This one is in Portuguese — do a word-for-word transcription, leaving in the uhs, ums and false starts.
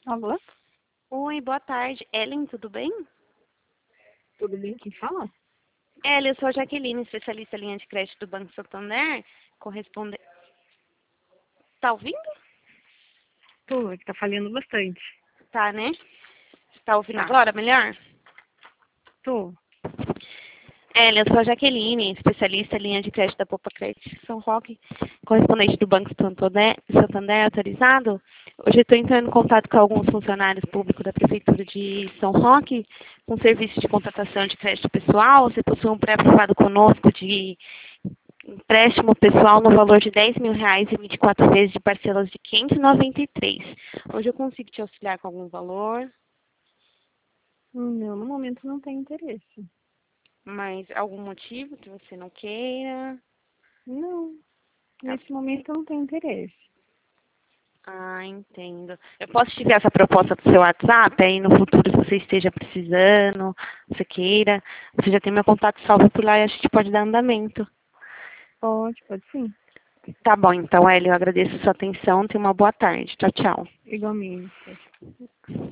Alô? Oi, boa tarde. Ellen, tudo bem? Tudo bem? Quem fala? Ellen, eu sou a Jaqueline, especialista em linha de crédito do Banco Santander. Corresponde... Tá ouvindo? Tô, é que tá falhando bastante. Tá, né? Tá ouvindo Tá. agora, melhor? Tô. Ellen, eu sou a Jaqueline, especialista em linha de crédito da Popa Crédito São Roque, correspondente do Banco Santander, Santander autorizado. Hoje eu estou entrando em contato com alguns funcionários públicos da Prefeitura de São Roque, com serviço de contratação de crédito pessoal. Você possui um pré-aprovado conosco de empréstimo pessoal no valor de dez mil reais e vinte e quatro vezes de parcelas de quinhentos e noventa e três. Hoje eu consigo te auxiliar com algum valor, Não, no momento não tem interesse. mas algum motivo que você não queira? Não, Ah, nesse momento não tem interesse. ah, entendo. Eu posso te enviar essa proposta para o seu WhatsApp, aí no futuro, se você esteja precisando, você queira, você já tem meu contato salvo por lá e a gente pode dar andamento. Pode, pode sim. Tá bom, então, Hélio, eu agradeço a sua atenção. Tenha uma boa tarde. Tchau, tchau. Igualmente.